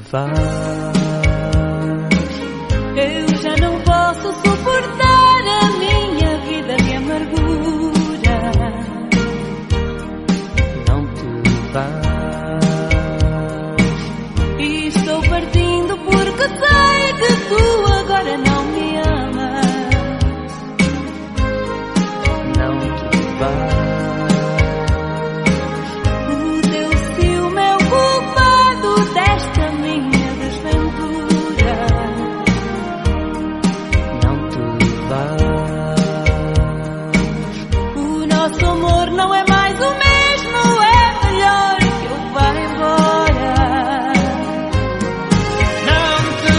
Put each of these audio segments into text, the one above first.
vás. Eu já não posso suportar a minha vida de amargura. Não te vás. E estou partindo porque sei que tu agora não me amas. Não te vás. O teu ciúme é o culpado desta minha desventura. Não te vás. O nosso amor não é mais o mesmo, é melhor que eu vá embora. Não te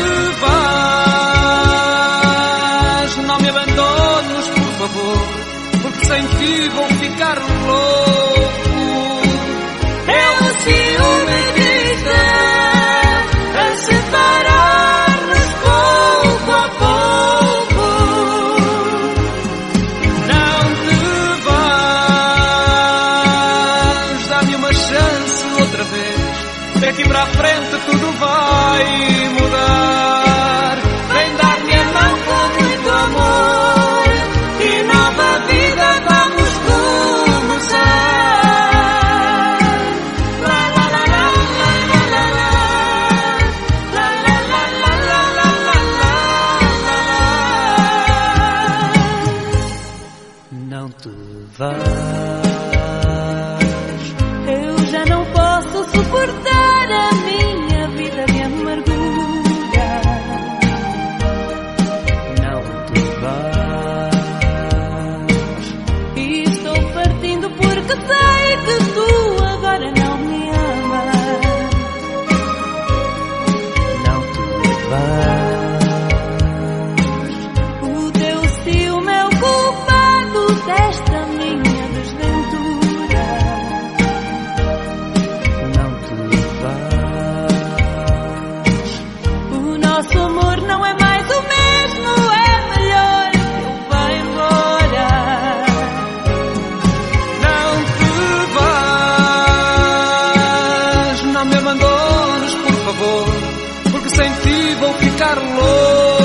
vás, não me abandones, por favor, porque sem ti vou ficar louco. É o ciúme que está a separar-nos pouco a pouco. Não te vás, dá-me uma chance outra vez. Daqui para a frente tudo vai mudar. Vem dar-me a mão com muito amor e nova vida vamos começar. La la la la la la la la. La la la la la la la la. Não te vás. Eu já não posso suportar a minha vida de amargura. Não te vás. E estou partindo porque sei que tu agora não me amas. Não te vás. O teu ciúme é o culpado desta minha desventura. Não te vás. O nosso amor não é mais o mesmo, é melhor que eu vá embora. Não te vás, não me abandones, por favor, porque sem ti vou ficar louco.